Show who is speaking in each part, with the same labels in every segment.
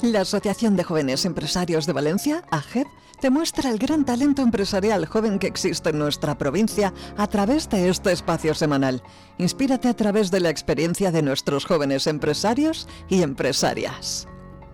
Speaker 1: La Asociación de Jóvenes Empresarios de Valencia, AGEV, te muestra el gran talento empresarial joven que existe en nuestra provincia a través de este espacio semanal. Inspírate a través de la experiencia de nuestros jóvenes empresarios y empresarias.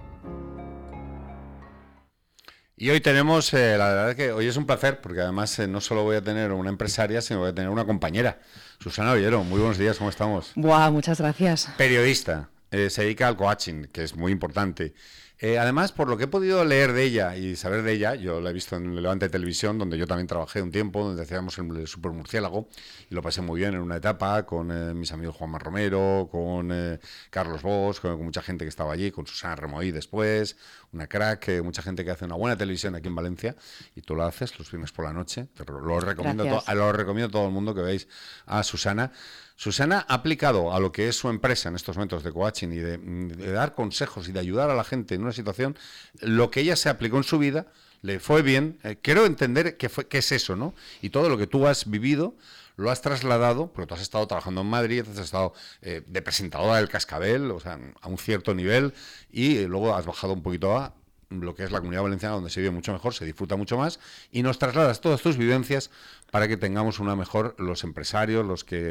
Speaker 2: Y hoy tenemos, la verdad que hoy es un placer, porque además no solo voy a tener una empresaria, sino voy a tener una compañera. Susana Ollero, muy buenos días, ¿cómo estamos?
Speaker 3: Buah, muchas gracias.
Speaker 2: Periodista, se dedica al coaching, que es muy importante. Además, por lo que he podido leer de ella y saber de ella, yo la he visto en el Levante Televisión, donde yo también trabajé un tiempo, donde hacíamos el Super Murciélago, y lo pasé muy bien en una etapa con mis amigos Juanma Romero, con Carlos Bosch, con mucha gente que estaba allí, con Susana Remoí después, una crack, mucha gente que hace una buena televisión aquí en Valencia, y tú lo haces los viernes por la noche. Lo recomiendo a todo el mundo que veáis a Susana. Susana ha aplicado a lo que es su empresa en estos momentos de coaching y de dar consejos y de ayudar a la gente en una situación, lo que ella se aplicó en su vida, le fue bien. Quiero entender qué es eso, ¿no? Y todo lo que tú has vivido lo has trasladado, porque tú has estado trabajando en Madrid, has estado de presentadora del Cascabel, o sea, a un cierto nivel, y luego has bajado un poquito a lo que es la Comunidad Valenciana, donde se vive mucho mejor, se disfruta mucho más, y nos trasladas todas tus vivencias para que tengamos una mejor, los empresarios,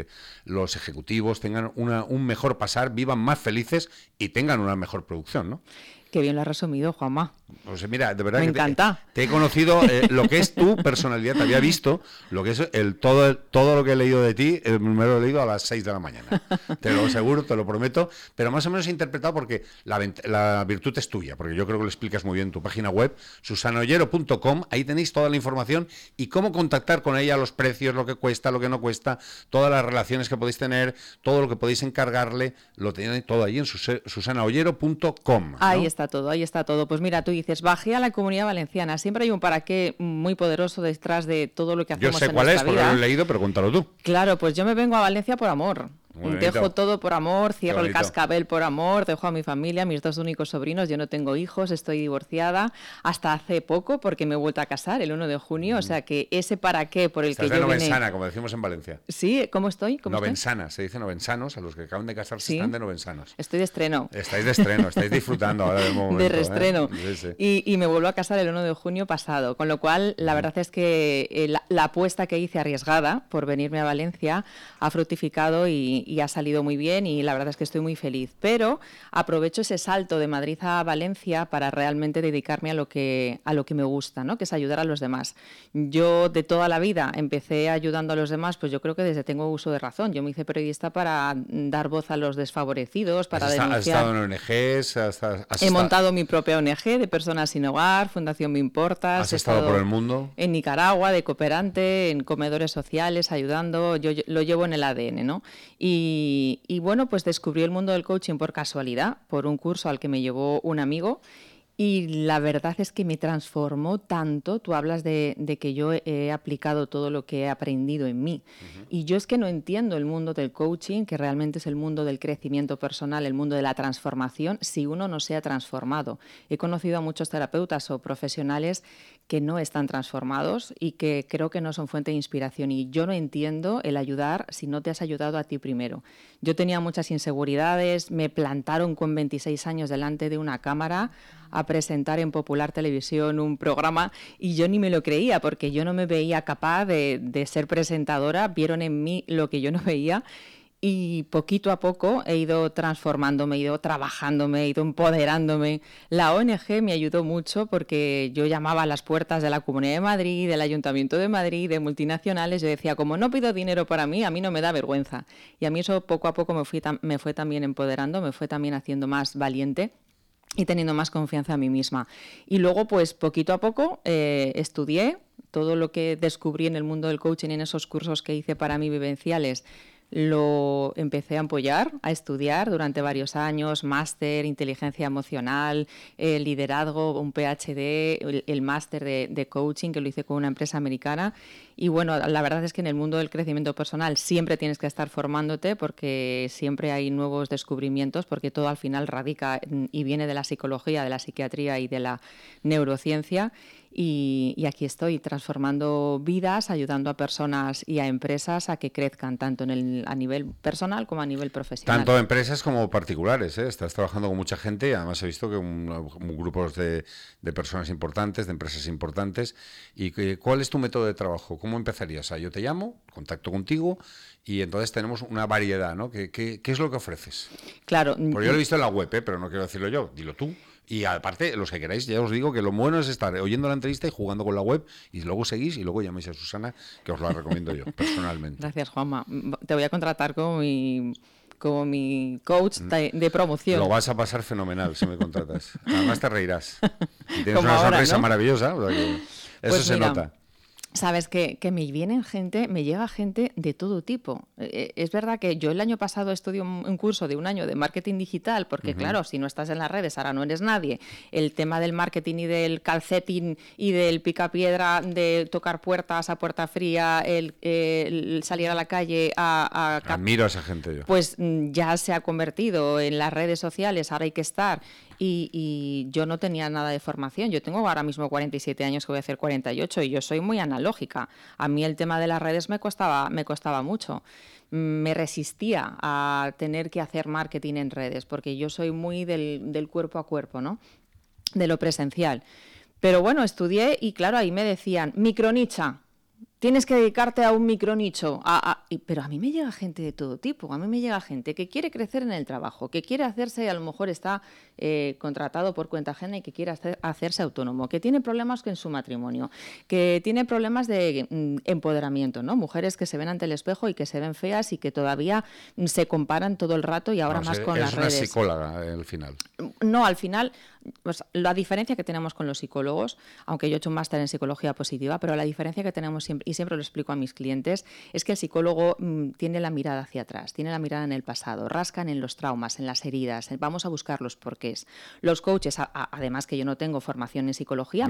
Speaker 2: los ejecutivos tengan un mejor pasar, vivan más felices y tengan una mejor producción, ¿no?
Speaker 3: Qué bien lo has resumido, Juanma.
Speaker 2: Pues mira, de verdad
Speaker 3: me
Speaker 2: que
Speaker 3: encanta.
Speaker 2: Te he conocido lo que es tu personalidad, te había visto lo que es todo lo que he leído de ti, me lo he leído a las 6 de la mañana. Te lo aseguro, te lo prometo, pero más o menos he interpretado porque la virtud es tuya, porque yo creo que lo explicas muy bien en tu página web, susanollero.com, ahí tenéis toda la información y cómo contactar con ella, los precios, lo que cuesta, lo que no cuesta, todas las relaciones que podéis tener, todo lo que podéis encargarle, lo tenéis todo ahí en susanollero.com, ¿no?
Speaker 3: Ahí está todo. Pues mira, tú dices, bajé a la Comunidad Valenciana. Siempre hay un para qué muy poderoso detrás de todo lo que hacemos en nuestra vida.
Speaker 2: Yo sé cuál es, porque lo he leído, pero cuéntalo tú.
Speaker 3: Claro, pues yo me vengo a Valencia por amor. Dejo todo por amor, cierro el Cascabel por amor, dejo a mi familia, mis 2 únicos sobrinos, yo no tengo hijos, estoy divorciada hasta hace poco porque me he vuelto a casar el 1 de junio, o sea que ese para qué por el
Speaker 2: Estás
Speaker 3: que
Speaker 2: de
Speaker 3: yo
Speaker 2: novensana, como decimos en Valencia.
Speaker 3: Sí, ¿cómo estoy?
Speaker 2: Novensana, se dice novensanos, a los que acaban de casarse sí. Están de novensanos.
Speaker 3: Estoy de estreno.
Speaker 2: Estáis de estreno, estáis disfrutando ahora del momento.
Speaker 3: De reestreno.
Speaker 2: Sí.
Speaker 3: Y me vuelvo a casar el 1 de junio pasado, con lo cual la verdad es que la apuesta que hice arriesgada por venirme a Valencia ha fructificado y ha salido muy bien y la verdad es que estoy muy feliz, pero aprovecho ese salto de Madrid a Valencia para realmente dedicarme a lo que me gusta, ¿no? Que es ayudar a los demás. Yo de toda la vida empecé ayudando a los demás, pues yo creo que desde tengo uso de razón. Yo me hice periodista para dar voz a los desfavorecidos, para denunciar. ¿Has
Speaker 2: estado en ONGs?
Speaker 3: He montado mi propia ONG de personas sin hogar, Fundación Me Importas.
Speaker 2: ¿Has estado por el mundo?
Speaker 3: En Nicaragua, de cooperante, en comedores sociales, ayudando. Yo lo llevo en el ADN, ¿no? Y bueno, pues descubrí el mundo del coaching por casualidad, por un curso al que me llevó un amigo. Y la verdad es que me transformó tanto. Tú hablas de que yo he aplicado todo lo que he aprendido en mí. Uh-huh. Y yo es que no entiendo el mundo del coaching, que realmente es el mundo del crecimiento personal, el mundo de la transformación, si uno no se ha transformado. He conocido a muchos terapeutas o profesionales que no están transformados y que creo que no son fuente de inspiración. Y yo no entiendo el ayudar si no te has ayudado a ti primero. Yo tenía muchas inseguridades, me plantaron con 26 años delante de una cámara a presentar en Popular Televisión un programa y yo ni me lo creía porque yo no me veía capaz de ser presentadora, vieron en mí lo que yo no veía y poquito a poco he ido transformándome, he ido trabajándome, he ido empoderándome. La ONG me ayudó mucho porque yo llamaba a las puertas de la Comunidad de Madrid, del Ayuntamiento de Madrid, de multinacionales, yo decía, como no pido dinero para mí, a mí no me da vergüenza. Y a mí eso poco a poco me fue también empoderando, me fue también haciendo más valiente y teniendo más confianza en mí misma. Y luego, pues, poquito a poco estudié todo lo que descubrí en el mundo del coaching en esos cursos que hice para mí vivenciales. Lo empecé a apoyar, a estudiar durante varios años, máster, inteligencia emocional, liderazgo, un PhD, el máster de coaching que lo hice con una empresa americana. Y bueno, la verdad es que en el mundo del crecimiento personal siempre tienes que estar formándote porque siempre hay nuevos descubrimientos, porque todo al final radica y viene de la psicología, de la psiquiatría y de la neurociencia. y aquí estoy transformando vidas, ayudando a personas y a empresas a que crezcan tanto a nivel personal como a nivel profesional.
Speaker 2: Tanto empresas como particulares, ¿eh? Estás trabajando con mucha gente y además he visto que grupos de personas importantes, de empresas importantes. ¿Y cuál es tu método de trabajo? ¿Cómo empezarías? O sea, yo te llamo, contacto contigo y entonces tenemos una variedad, ¿no? ¿Qué es lo que ofreces?
Speaker 3: Claro.
Speaker 2: Porque yo lo he visto en la web, pero no quiero decirlo yo, dilo tú. Y aparte, los que queráis, ya os digo que lo bueno es estar oyendo la entrevista y jugando con la web y luego seguís y luego llamáis a Susana, que os la recomiendo yo, personalmente.
Speaker 3: Gracias, Juanma. Te voy a contratar como mi coach de promoción.
Speaker 2: Lo vas a pasar fenomenal si me contratas. Además te reirás. Y tienes
Speaker 3: Como
Speaker 2: una
Speaker 3: ahora,
Speaker 2: sonrisa
Speaker 3: ¿no?
Speaker 2: maravillosa. O sea que eso
Speaker 3: Pues
Speaker 2: se
Speaker 3: mira,
Speaker 2: nota.
Speaker 3: Sabes que me llega gente de todo tipo. Es verdad que yo el año pasado estudié un curso de un año de marketing digital, porque claro, si no estás en las redes, ahora no eres nadie. El tema del marketing y del calcetín y del picapiedra, de tocar puertas a puerta fría, el salir a la calle
Speaker 2: Admiro a esa gente yo.
Speaker 3: pues ya se ha convertido en las redes sociales, ahora hay que estar. Y yo no tenía nada de formación. Yo tengo ahora mismo 47 años, que voy a hacer 48, y yo soy muy analógica. A mí el tema de las redes me costaba mucho. Me resistía a tener que hacer marketing en redes, porque yo soy muy del cuerpo a cuerpo, ¿no? De lo presencial. Pero bueno, estudié y claro, ahí me decían, micronicha. Tienes que dedicarte a un micronicho. Pero a mí me llega gente de todo tipo. A mí me llega gente que quiere crecer en el trabajo, que quiere hacerse, a lo mejor está contratado por cuenta ajena y que quiere hacerse autónomo, que tiene problemas en su matrimonio, que tiene problemas de empoderamiento, ¿no? Mujeres que se ven ante el espejo y que se ven feas y que todavía se comparan todo el rato y ahora más con las redes.
Speaker 2: Es una psicóloga al final.
Speaker 3: No, al final, pues, la diferencia que tenemos con los psicólogos, aunque yo he hecho un máster en psicología positiva, pero la diferencia que tenemos siempre, y siempre lo explico a mis clientes, es que el psicólogo tiene la mirada hacia atrás, tiene la mirada en el pasado, rascan en los traumas, en las heridas, vamos a buscar los porqués. Los coaches, además que yo no tengo formación en psicología,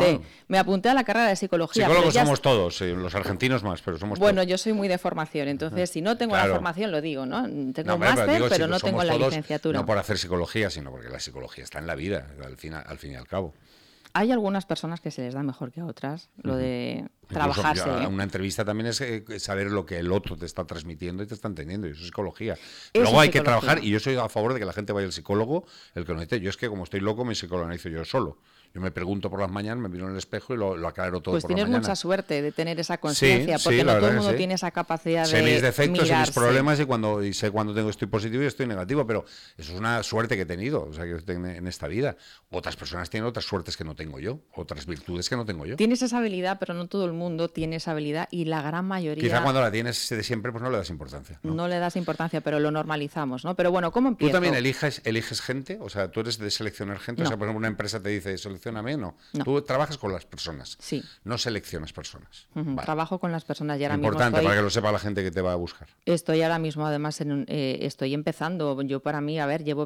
Speaker 3: me apunté a la carrera de psicología.
Speaker 2: Psicólogos somos todos, los argentinos más, pero somos
Speaker 3: bueno,
Speaker 2: todos.
Speaker 3: yo soy muy de formación, entonces si no tengo la formación lo digo, ¿no? Tengo un
Speaker 2: máster,
Speaker 3: máster, pero no tengo la licenciatura.
Speaker 2: No por hacer psicología, sino porque la psicología está en la vida, al fin y al cabo.
Speaker 3: Hay algunas personas que se les da mejor que a otras, lo de trabajarse.
Speaker 2: Una entrevista también es saber lo que el otro te está transmitiendo y te está entendiendo, y eso es psicología.
Speaker 3: Eso
Speaker 2: Luego
Speaker 3: es
Speaker 2: hay que
Speaker 3: psicología.
Speaker 2: trabajar, y yo soy a favor de que la gente vaya al psicólogo, el que lo necesite. Yo es que como estoy loco, mi psicólogo lo hizo yo solo. Yo me pregunto por las mañanas, me miro en el espejo y lo aclaro todo
Speaker 3: pues
Speaker 2: por la mañana.
Speaker 3: Pues tienes mucha suerte de tener esa conciencia,
Speaker 2: Sí,
Speaker 3: porque
Speaker 2: sí,
Speaker 3: no todo el mundo
Speaker 2: sí.
Speaker 3: tiene esa capacidad
Speaker 2: sé
Speaker 3: de
Speaker 2: mis defectos y mis
Speaker 3: mirarse.
Speaker 2: problemas y sé cuándo estoy positivo y estoy negativo, pero eso es una suerte que he tenido, o sea, que en esta vida. Otras personas tienen otras suertes que no tengo yo, otras virtudes que no tengo yo.
Speaker 3: Tienes esa habilidad, pero no todo el mundo tiene esa habilidad y la gran mayoría...
Speaker 2: Quizá cuando la tienes de siempre, pues no le das importancia.
Speaker 3: No le das importancia, pero lo normalizamos, ¿no? Pero bueno, ¿cómo empiezo?
Speaker 2: ¿Tú también eliges gente? O sea, ¿tú eres de seleccionar gente?
Speaker 3: No.
Speaker 2: O sea, por ejemplo, una empresa te dice, seleccióname, no.
Speaker 3: No.
Speaker 2: Tú trabajas con las personas.
Speaker 3: Sí.
Speaker 2: No seleccionas personas.
Speaker 3: Ujú.
Speaker 2: Vale.
Speaker 3: Trabajo con las personas y ahora
Speaker 2: Importante
Speaker 3: mismo
Speaker 2: para que lo sepa la gente que te va a buscar.
Speaker 3: estoy ahora mismo, además, estoy empezando. Yo para mí, llevo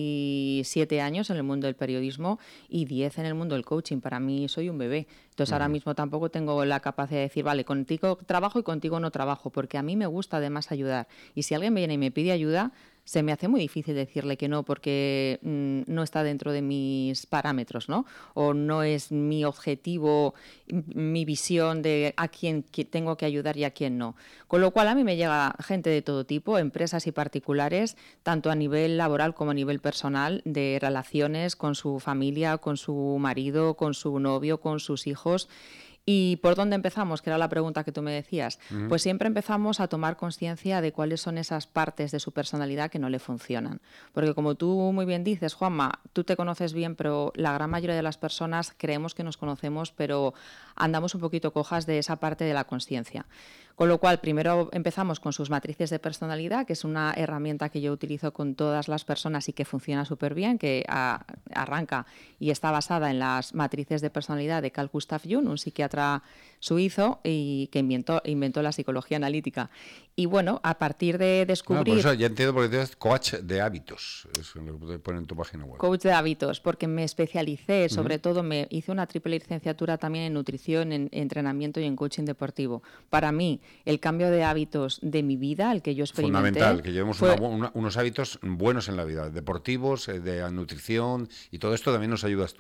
Speaker 3: 27 años en el mundo del periodismo y 10 en el mundo del coaching. Para mí soy un bebé. Entonces ahora mismo tampoco tengo la capacidad de decir, vale, contigo trabajo y contigo no trabajo, porque a mí me gusta además ayudar. Y si alguien viene y me pide ayuda, se me hace muy difícil decirle que no, porque no está dentro de mis parámetros, ¿no? O no es mi objetivo, mi visión de a quién tengo que ayudar y a quién no. Con lo cual a mí me llega gente de todo tipo, empresas y particulares, tanto a nivel laboral como a nivel personal, de relaciones con su familia, con su marido, con su novio, con sus hijos. ¿Y por dónde empezamos? Que era la pregunta que tú me decías. Pues siempre empezamos a tomar conciencia de cuáles son esas partes de su personalidad que no le funcionan. Porque como tú muy bien dices, Juanma, tú te conoces bien, pero la gran mayoría de las personas creemos que nos conocemos, pero andamos un poquito cojas de esa parte de la consciencia. Con lo cual, primero empezamos con sus matrices de personalidad, que es una herramienta que yo utilizo con todas las personas y que funciona súper bien, que arranca y está basada en las matrices de personalidad de Carl Gustav Jung, un psiquiatra suizo y que inventó la psicología analítica. Y bueno, a partir de descubrir...
Speaker 2: por eso ya entiendo por qué tienes coach de hábitos, eso es lo que te ponen en tu página web.
Speaker 3: Coach de hábitos, porque me especialicé, sobre todo me hice una triple licenciatura también en nutrición, en entrenamiento y en coaching deportivo. Para mí, el cambio de hábitos de mi vida, el que yo experimenté...
Speaker 2: Fundamental, que llevemos unos hábitos buenos en la vida, deportivos, de nutrición, y todo esto también nos ayudas tú.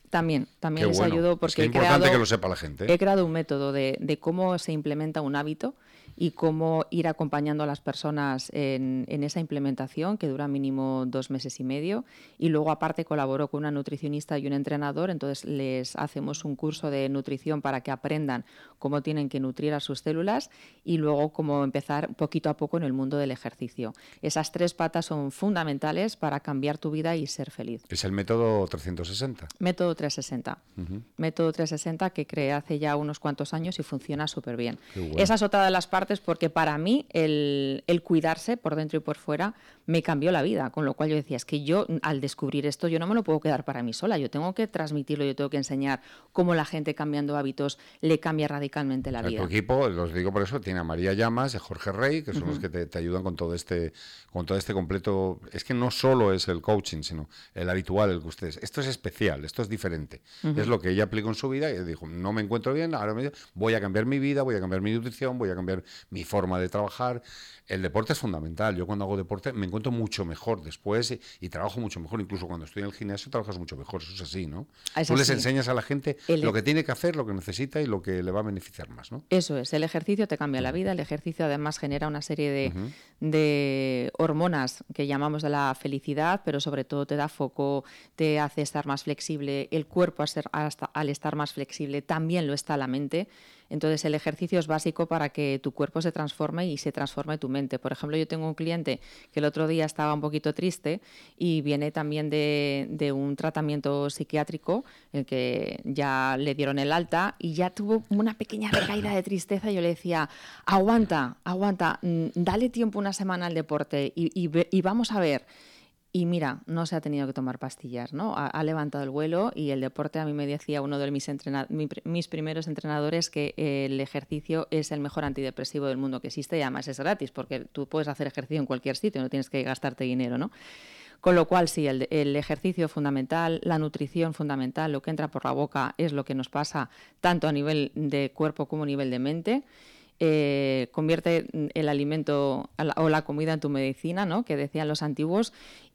Speaker 3: También
Speaker 2: Qué
Speaker 3: les
Speaker 2: bueno.
Speaker 3: ayudo
Speaker 2: Es
Speaker 3: porque
Speaker 2: que es importante que lo sepa la gente.
Speaker 3: he creado un método de cómo se implementa un hábito y cómo ir acompañando a las personas en esa implementación, que dura mínimo 2 meses y medio. Y luego, aparte, colaboro con una nutricionista y un entrenador, entonces les hacemos un curso de nutrición para que aprendan cómo tienen que nutrir a sus células y luego cómo empezar poquito a poco en el mundo del ejercicio. Esas 3 patas son fundamentales para cambiar tu vida y ser feliz.
Speaker 2: Es el método 360.
Speaker 3: Método 360. Método 360 que creé hace ya unos cuantos años y funciona súper bien.
Speaker 2: Bueno.
Speaker 3: Esa es otra de las partes porque para mí el cuidarse por dentro y por fuera me cambió la vida, con lo cual yo decía, es que yo al descubrir esto yo no me lo puedo quedar para mí sola, yo tengo que transmitirlo, yo tengo que enseñar cómo la gente cambiando hábitos le cambia radicalmente la vida.
Speaker 2: Tu equipo, los digo por eso, tiene a María Llamas y a Jorge Rey, que son los que te ayudan con todo este completo. Es que no solo es el coaching, sino el habitual, el que ustedes. Esto es especial, esto es diferente. Es lo que ella aplicó en su vida y dijo, no me encuentro bien, ahora voy a cambiar mi vida, voy a cambiar mi nutrición, voy a cambiar mi forma de trabajar. El deporte es fundamental. Yo cuando hago deporte me encuentro mucho mejor después y trabajo mucho mejor. Incluso cuando estoy en el gimnasio trabajas mucho mejor. Eso es así, ¿no? Tú les enseñas a la gente lo que tiene que hacer, lo que necesita y lo que le va a beneficiar más, ¿no?
Speaker 3: Eso es. El ejercicio te cambia la vida. El ejercicio además genera una serie de hormonas que llamamos de la felicidad, pero sobre todo te da foco, te hace estar más flexible. El cuerpo al estar más flexible también lo está la mente. Entonces, el ejercicio es básico para que tu cuerpo se transforme y se transforme tu mente. Por ejemplo, yo tengo un cliente que el otro día estaba un poquito triste y viene también de un tratamiento psiquiátrico, el que ya le dieron el alta y ya tuvo una pequeña recaída de tristeza. Yo le decía, aguanta, dale tiempo una semana al deporte y vamos a ver. Y mira, no se ha tenido que tomar pastillas, ¿no? Ha levantado el vuelo y el deporte, a mí me decía uno de mis primeros entrenadores que el ejercicio es el mejor antidepresivo del mundo que existe y además es gratis porque tú puedes hacer ejercicio en cualquier sitio, no tienes que gastarte dinero, ¿no? Con lo cual, sí, el ejercicio fundamental, la nutrición fundamental, lo que entra por la boca es lo que nos pasa tanto a nivel de cuerpo como a nivel de mente. Convierte el alimento o la comida en tu medicina, ¿no? Que decían los antiguos,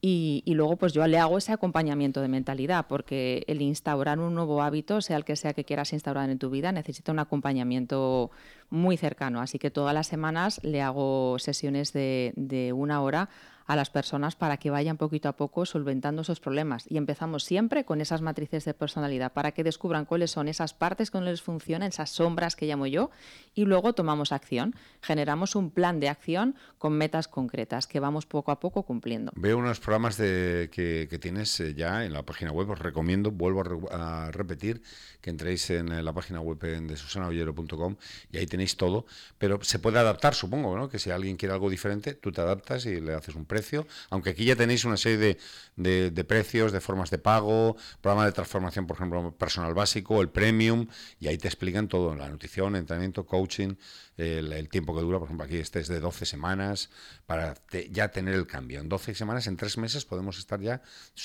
Speaker 3: y luego pues yo le hago ese acompañamiento de mentalidad, porque el instaurar un nuevo hábito, sea el que sea que quieras instaurar en tu vida, necesita un acompañamiento muy cercano, así que todas las semanas le hago sesiones de 1 hora a las personas para que vayan poquito a poco solventando esos problemas. Y empezamos siempre con esas matrices de personalidad para que descubran cuáles son esas partes que no les funcionan, esas sombras que llamo yo, y luego tomamos acción. Generamos un plan de acción con metas concretas que vamos poco a poco cumpliendo.
Speaker 2: Veo unos programas que tienes ya en la página web. Os recomiendo, vuelvo a repetir, que entréis en la página web de susanaollero.com y ahí tenéis todo. Pero se puede adaptar, supongo, ¿no? Que si alguien quiere algo diferente, tú te adaptas y le haces un precio, aunque aquí ya tenéis una serie de precios, de formas de pago, programa de transformación, por ejemplo, personal básico, el premium, y ahí te explican todo, la nutrición, entrenamiento, coaching, el tiempo que dura, por ejemplo, aquí este es de 12 semanas, para ya tener el cambio. En 12 semanas, en 3 meses, podemos estar ya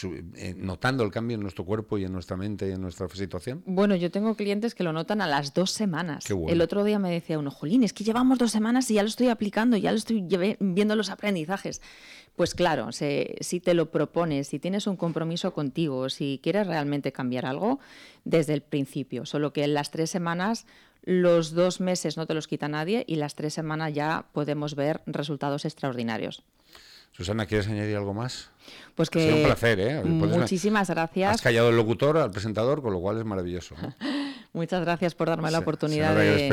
Speaker 2: notando el cambio en nuestro cuerpo y en nuestra mente y en nuestra situación.
Speaker 3: Bueno, yo tengo clientes que lo notan a las 2 semanas.
Speaker 2: Qué bueno.
Speaker 3: El otro día me decía uno, jolín, es que llevamos 2 semanas y ya lo estoy aplicando, ya lo estoy viendo los aprendizajes. Pues claro, si te lo propones, si tienes un compromiso contigo, si quieres realmente cambiar algo, desde el principio. Solo que en las 3 semanas, los 2 meses no te los quita nadie y las 3 semanas ya podemos ver resultados extraordinarios.
Speaker 2: Susana, ¿quieres añadir algo más?
Speaker 3: Pues que
Speaker 2: ha sido un placer, ¿eh?
Speaker 3: Muchísimas gracias.
Speaker 2: Has callado al locutor, al presentador, con lo cual es maravilloso, ¿no?
Speaker 3: Muchas gracias por darme la oportunidad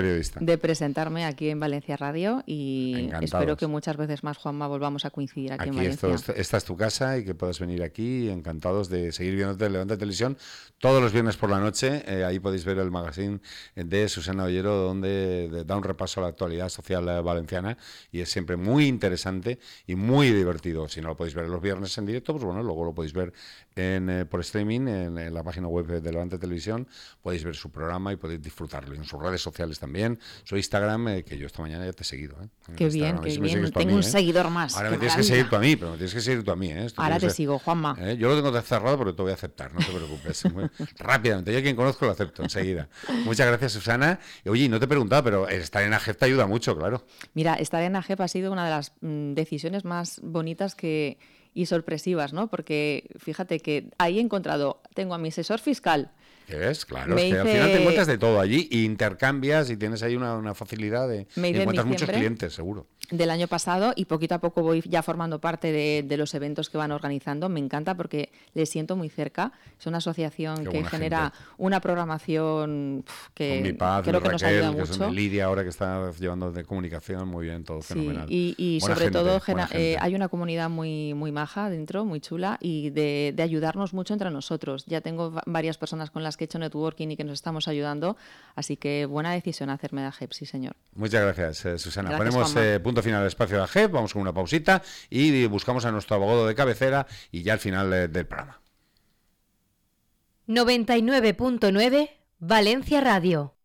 Speaker 3: de presentarme aquí en Valencia Radio y
Speaker 2: Encantados.
Speaker 3: Espero que muchas veces más, Juanma, volvamos a coincidir aquí en Valencia.
Speaker 2: Esta es tu casa y que puedas venir aquí. Encantados de seguir viéndote Levante Televisión todos los viernes por la noche. Ahí podéis ver el magazine de Susana Ollero, donde da un repaso a la actualidad social valenciana y es siempre muy interesante y muy divertido. Si no lo podéis ver los viernes en directo, pues bueno, luego lo podéis ver por streaming en la página web de Levante Televisión. Podéis ver su programa y podéis disfrutarlo. Y en sus redes sociales también. Su Instagram, que yo esta mañana ya te he seguido.
Speaker 3: Qué bien, qué bien. Tengo un seguidor más.
Speaker 2: Ahora me tienes que seguir tú a mí, pero me tienes que seguir tú a mí.
Speaker 3: Ahora te sigo, Juanma.
Speaker 2: Yo lo tengo cerrado, pero te voy a aceptar, no te preocupes. Rápidamente, yo a quien conozco lo acepto enseguida. Muchas gracias, Susana. Oye, no te he preguntado, pero estar en AGEP te ayuda mucho, claro.
Speaker 3: Mira, estar en AGEP ha sido una de las decisiones más bonitas y sorpresivas, ¿no? Porque fíjate que ahí he encontrado tengo a mi asesor fiscal.
Speaker 2: ¿Qué es? Claro, es que al final te encuentras de todo allí, y intercambias y tienes ahí una facilidad y encuentras muchos clientes, seguro.
Speaker 3: Del año pasado, y poquito a poco voy ya formando parte de los eventos que van organizando. Me encanta porque les siento muy cerca. Es una asociación que genera una programación que
Speaker 2: Mi Paz,
Speaker 3: creo que
Speaker 2: Raquel,
Speaker 3: nos ayuda
Speaker 2: que
Speaker 3: mucho.
Speaker 2: Es Lidia ahora que está llevando de comunicación, muy bien, todo fenomenal.
Speaker 3: Y
Speaker 2: buena
Speaker 3: sobre
Speaker 2: gente,
Speaker 3: todo
Speaker 2: hay
Speaker 3: una comunidad muy maja dentro, muy chula, y de ayudarnos mucho entre nosotros. Ya tengo varias personas con las que he hecho networking y que nos estamos ayudando, así que buena decisión hacerme de AGEP, sí señor.
Speaker 2: Muchas gracias, Susana.
Speaker 3: Gracias,
Speaker 2: Ponemos punto final al espacio de AGEP, vamos con una pausita y buscamos a nuestro abogado de cabecera y ya al final del programa.
Speaker 4: 99.9 Valencia Radio.